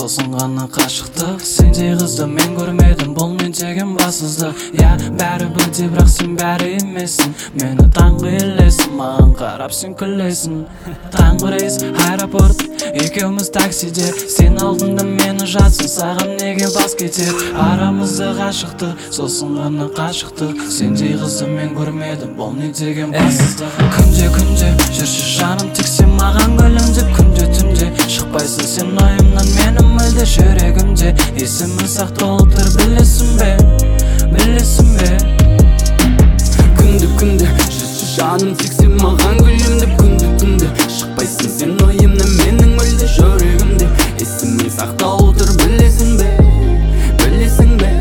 сосын ғана қашықтық. Сендей қызды мен көрмедім, бұл мен деген бассыздық. Я бәрі бірдей, бірақ сен бәрі емессің. Мені таңғы елесің, маған қарап сен күлесің. Таңғы рейс, аэропорт, екеуміз таксиде. Сен алдында мені жатсың, саған неге бас кетер? Арамызда қашықтық, сосын ғана қашықтық. Сендей қызды мен көрмедім, бұл не деген бассыздық. Күнде жүрші жаным, тек сен маған күлімдеп. Күнде түнде шықпайсың сен ойымнан, менің мүлде жүрегімде. Есімін сақталып тұр, білесің бе, білесің бе? Күнде жүрші жаным, тек сен маған күлімдеп. Күнде түнде шықпайсың сен ойымнан, менің мүлде жүрегімде. Есімін сақталып тұр, білесің бе, білесің бе?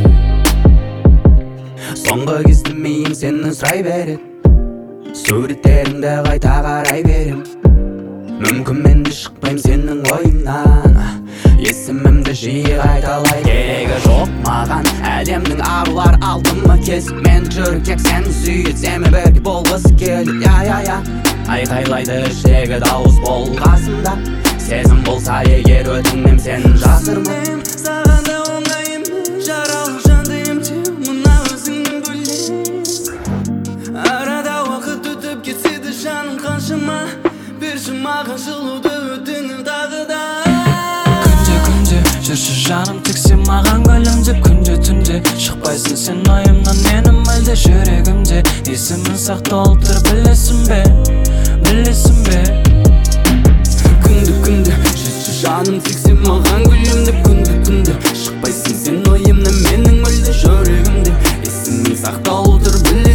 Соңғы кезде миым сені сұрай береді, суреттеріңді қайта қарай берем. Мүмкін мен де шықпайым сенің ойыңнан, есімімді жиі қайталай. Керегі жоқ маған әлемнің арулар алдыма кесіп. Мен жүргек сені сүйетсем бірге болғысы келеді. Я айқайлайды іштегі дауыс бол қасымда. Сезім болса егер өтінем сенің жасырма. Саған да оңай емес, жаралы жанды емдеу, мына өзіңнің бөлек. Арада уақыт өтіп кетсе де жаным қаншама, берші маған жылуды өтінем тағы да. Күнде жүрші жаным, тек сен маған күлімдеп. Күнде түнде шықпайсың сен ойымнан, менің мүлде жүрегімде. Есімін сақталып тұр, білесің бе, білесің бе? Күнде жүрші жаным, тек сен маған күлімдеп. Күнде түнде шықпайсың сен ойымнан, менің мүлде жүрегімде. Есімін сақталып тұр,